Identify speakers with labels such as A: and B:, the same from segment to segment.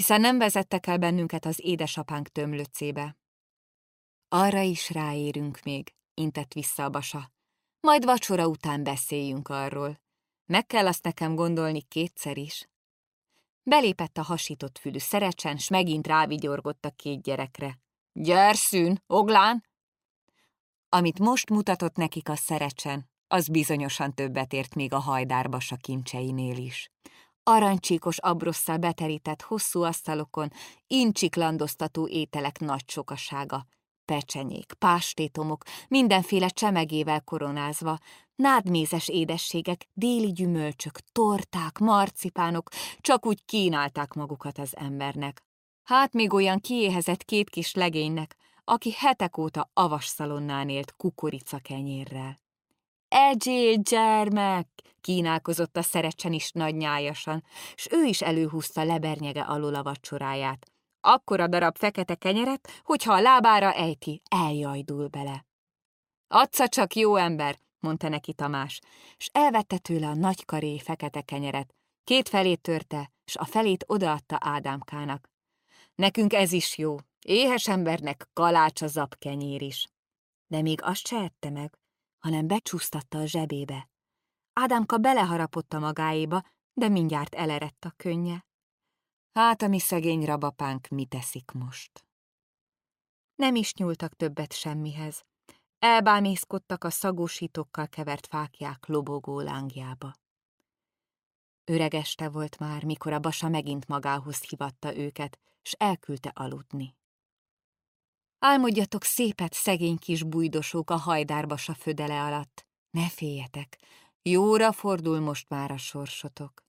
A: hiszen nem vezettek el bennünket az édesapánk tömlöcébe. Arra is ráérünk még, intett vissza a basa. Majd vacsora után beszéljünk arról. Meg kell azt nekem gondolni kétszer is. Belépett a hasított fülű Szerecsen, s megint rávigyorgott a két gyerekre. Gyerszűn, Oglán! Amit most mutatott nekik a Szerecsen, az bizonyosan többet ért még a hajdárbasa kincseinél is. Aranycsíkos abrosszal beterített hosszú asztalokon incsiklandoztató ételek nagy sokasága, pecsenyék, pástétomok, mindenféle csemegével koronázva, nádmézes édességek, déli gyümölcsök, torták, marcipánok, csak úgy kínálták magukat az embernek. Hát még olyan kiéhezett két kis legénynek, aki hetek óta avasszalonnán élt kukoricakenyérrel. Egyél, gyermek! Kínálkozott a Szerecsen is nagy nyájasan, s ő is előhúzta lebernyege alól a vacsoráját. Akkora darab fekete kenyeret, hogyha a lábára ejti, eljajdul bele. Adsza csak, jó ember, mondta neki Tamás, s elvette tőle a nagy karé fekete kenyeret, két felét törte, s a felét odaadta Ádámkának. Nekünk ez is jó, éhes embernek kalács a zapkenyér is. De még azt se ette meg, hanem becsúsztatta a zsebébe. Ádámka beleharapott a magáéba, de mindjárt elerett a könnye. Hát a mi szegény rabapánk mit teszik most? Nem is nyúltak többet semmihez. Elbámészkodtak a szagúsítókkal kevert fáklyák lobogó lángjába. Öreg este volt már, mikor a basa megint magához hívatta őket, s elküldte aludni. Álmodjatok szépet, szegény kis bújdosók a hajdárbasa födele alatt. Ne féljetek, jóra fordul most már a sorsotok.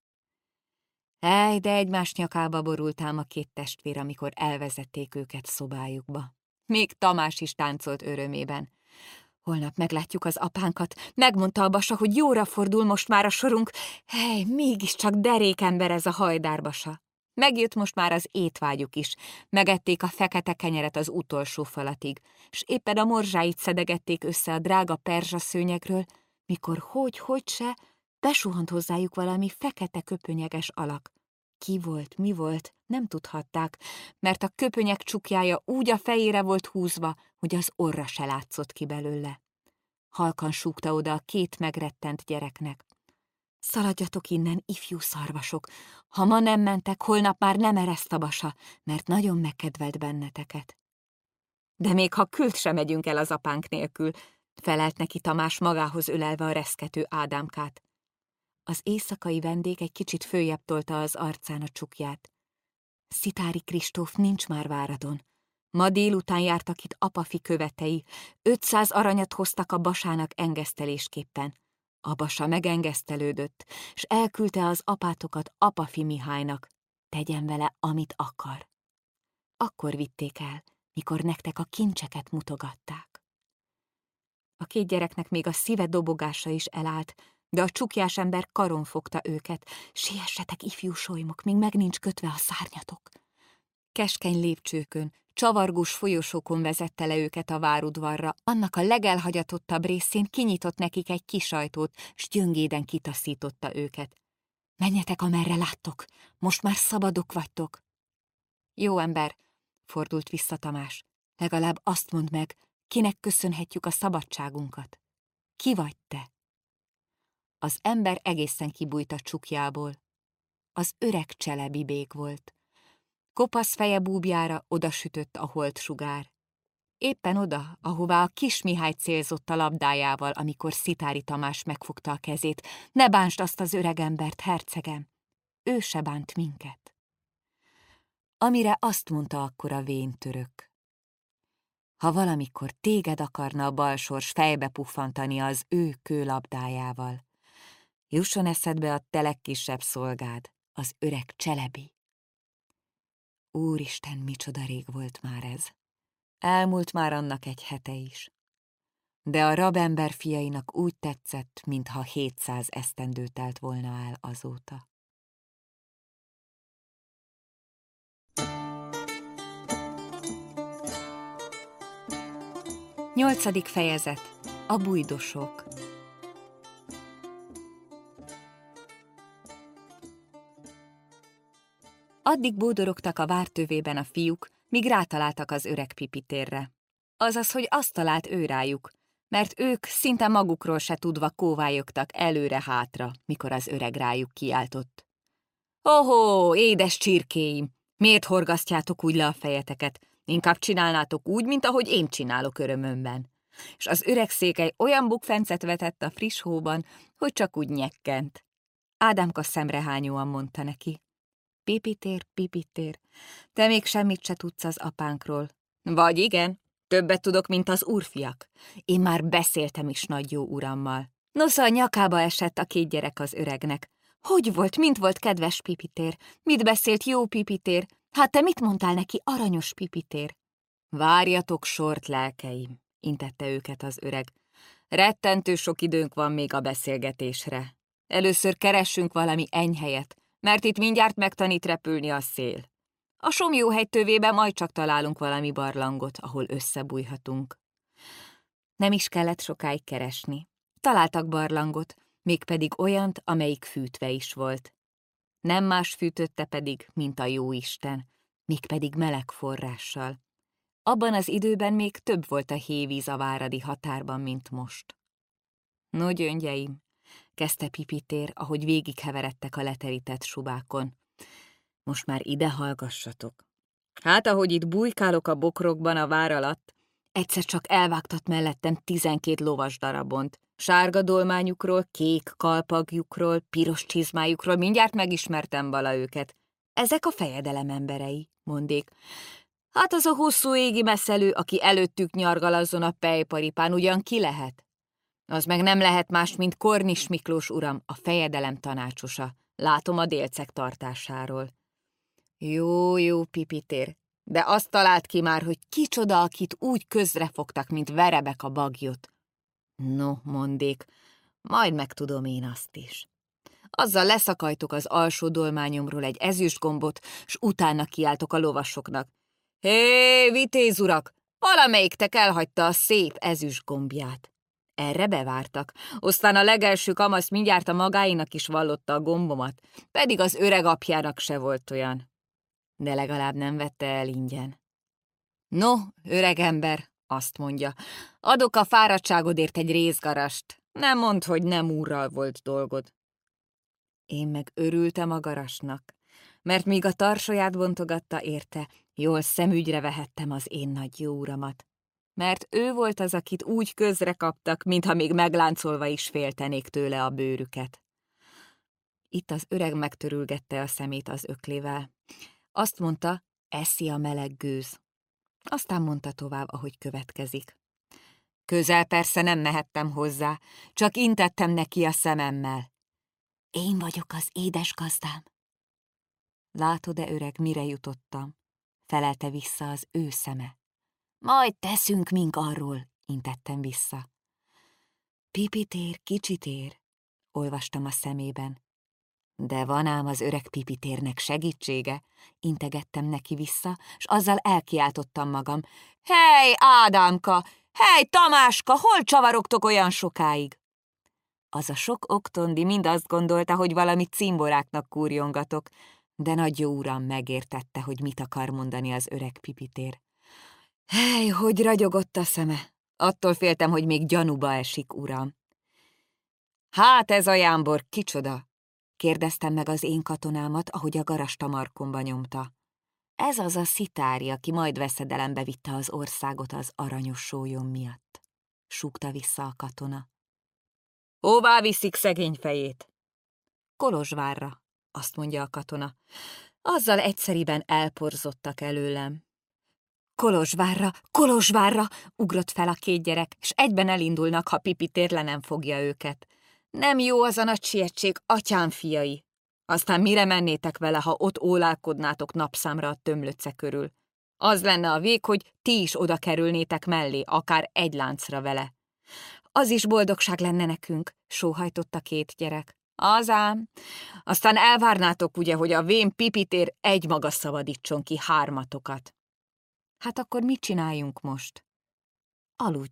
A: Ej, de egymás nyakába borult ám a két testvér, amikor elvezették őket szobájukba. Még Tamás is táncolt örömében. Holnap meglátjuk az apánkat, megmondta a basa, hogy jóra fordul most már a sorunk. Hely, mégiscsak derékember ez a hajdárbasa. Megjött most már az étvágyuk is, megették a fekete kenyeret az utolsó falatig, s éppen a morzsáit szedegették össze a drága perzsaszőnyegről, mikor hogy se, besuhant hozzájuk valami fekete köpönyeges alak. Ki volt, mi volt, nem tudhatták, mert a köpönyeg csukjája úgy a fejére volt húzva, hogy az orra se látszott ki belőle. Halkan súgta oda a két megrettent gyereknek. Szaladjatok innen, ifjú szarvasok! Ha ma nem mentek, holnap már nem ereszt a basa, mert nagyon megkedvelt benneteket. De még ha küld sem megyünk el az apánk nélkül, felelt neki Tamás magához ölelve a reszkető Ádámkát. Az éjszakai vendég egy kicsit följebb tolta az arcán a csukját. Szitári Kristóf nincs már váradon. Ma délután jártak itt apafi követei, 500 aranyat hoztak a basának engesztelésképpen. A basa megengesztelődött, s elküldte az apátokat apafi Mihálynak, tegyen vele, amit akar. Akkor vitték el, mikor nektek a kincseket mutogatták. A két gyereknek még a szíve dobogása is elállt, de a csukjás ember karon fogta őket. Siessetek, ifjú solymok, míg meg nincs kötve a szárnyatok. Keskeny lépcsőkön, csavargós folyosókon vezette le őket a várudvarra, annak a legelhagyatottabb részén kinyitott nekik egy kis ajtót, s gyöngéden kitaszította őket. Menjetek, amerre láttok, most már szabadok vagytok. Jó ember, fordult vissza Tamás, legalább azt mondd meg, kinek köszönhetjük a szabadságunkat. Ki vagy te? Az ember egészen kibújt a csukjából. Az öreg Cselebi bég volt. Kopasz feje búbjára odasütött a holdsugár. Éppen oda, ahová a kis Mihály célzott a labdájával, amikor Szitári Tamás megfogta a kezét. Ne bántsd azt az öregembert, hercegem! Ő se bánt minket. Amire azt mondta akkor a vén török. Ha valamikor téged akarna a balsors fejbe puffantani az ő kőlabdájával, jusson eszedbe a te legkisebb szolgád, az öreg Cselebi. Úristen, micsoda rég volt már ez. Elmúlt már annak egy hete is. De a rabember fiainak úgy tetszett, mintha 700 esztendő telt volna el azóta. Nyolcadik fejezet. A bújdosók. Addig bódorogtak a vártövében a fiúk, míg rátaláltak az öreg Pipitérre. Azaz, hogy azt talált ő rájuk, mert ők szinte magukról se tudva kóvályogtak előre-hátra, mikor az öreg rájuk kiáltott. Ohó, édes csirkéim! Miért horgasztjátok úgy le a fejeteket? Inkább csinálnátok úgy, mint ahogy én csinálok örömömben. És az öreg székely olyan bukfencet vetett a friss hóban, hogy csak úgy nyekkent. Ádámka szemrehányóan mondta neki. Pipitér, Pipitér, te még semmit se tudsz az apánkról. Vagy igen, többet tudok, mint az úrfiak. Én már beszéltem is nagy jó urammal. Nosza a nyakába esett a két gyerek az öregnek. Hogy volt, mint volt, kedves Pipitér? Mit beszélt jó Pipitér? Hát te mit mondtál neki, aranyos Pipitér? Várjatok sort, lelkeim, intette őket az öreg. Rettentő sok időnk van még a beszélgetésre. Először keressünk valami enyhelyet, mert itt mindjárt megtanít repülni a szél. A Somjóhegy tövében majd csak találunk valami barlangot, ahol összebújhatunk. Nem is kellett sokáig keresni. Találtak barlangot, mégpedig olyant, amelyik fűtve is volt. Nem más fűtötte pedig, mint a jóisten, mégpedig meleg forrással. Abban az időben még több volt a hévíz a váradi határban, mint most. No, gyöngyeim, kezdte Pipitér, ahogy végigheveredtek a leterített subákon. Most már ide hallgassatok. Hát, ahogy itt bujkálok a bokrokban a vár alatt, egyszer csak elvágtat mellettem 12 lovas darabont. Sárga dolmányukról, kék kalpagjukról, piros csizmájukról mindjárt megismertem vala őket. Ezek a fejedelem emberei, mondék. Hát az a hosszú égi messzelő, aki előttük nyargal azon a pejparipán, ugyan ki lehet? Az meg nem lehet más, mint Kornis Miklós uram, a fejedelem tanácsosa. Látom a délceg tartásáról. Jó, Pipitér, de azt talált ki már, hogy kicsoda, akit úgy közrefogtak, mint verebek a bagyot. No, mondék, majd megtudom én azt is. Azzal leszakajtok az alsó dolmányomról egy ezüstgombot, s utána kiáltok a lovasoknak. Hé, vitéz urak, valamelyiktek elhagyta a szép ezüstgombját. Erre bevártak, aztán a legelső kamasz mindjárt a magáinak is vallotta a gombomat, pedig az öreg apjának se volt olyan. De legalább nem vette el ingyen. No, öreg ember, azt mondja, adok a fáradtságodért egy rézgarast. Nem mondd, hogy nem úrral volt dolgod. Én meg örültem a garasnak, mert míg a tarsaját bontogatta érte, jól szemügyre vehettem az én nagy jó uramat. Mert ő volt az, akit úgy közre kaptak, mintha még megláncolva is féltenék tőle a bőrüket. Itt az öreg megtörülgette a szemét az öklével. Azt mondta, eszi a meleg gőz. Aztán mondta tovább, ahogy következik. Közel persze nem mehettem hozzá, csak intettem neki a szememmel. Én vagyok az édes gazdám. Látod-e, öreg, mire jutottam? Felelte vissza az ő szeme. Majd teszünk mink arról, intettem vissza. Pipitér, kicsitér, olvastam a szemében. De van ám az öreg Pipitérnek segítsége, integettem neki vissza, s azzal elkiáltottam magam. Hely, Ádámka! Hely, Tamáska! Hol csavarogtok olyan sokáig? Az a sok oktondi mind azt gondolta, hogy valami cimboráknak kúrjongatok, de nagy jó uram megértette, hogy mit akar mondani az öreg Pipitér. Hely, hogy ragyogott a szeme! Attól féltem, hogy még gyanúba esik, uram. Hát ez a jámbor kicsoda? Kérdeztem meg az én katonámat, ahogy a garast a markomba nyomta. Ez az a szitári, aki majd veszedelembe vitte az országot az aranyos sólyom miatt. Súgta vissza a katona. Hová viszik szegény fejét? Kolozsvárra, azt mondja a katona. Azzal egyszeriben elporzottak előlem. Kolozsvárra, Kolozsvárra, ugrott fel a két gyerek, és egyben elindulnak, ha Pipitér le nem fogja őket. Nem jó az a nagy sietség, atyám fiai. Aztán mire mennétek vele, ha ott ólálkodnátok napszámra a tömlöcce körül? Az lenne a vég, hogy ti is oda kerülnétek mellé, akár egy láncra vele. Az is boldogság lenne nekünk, sóhajtott a két gyerek. Az ám. Aztán elvárnátok ugye, hogy a vén Pipitér egymaga szabadítson ki hármatokat. Hát akkor mit csináljunk most? Aludj.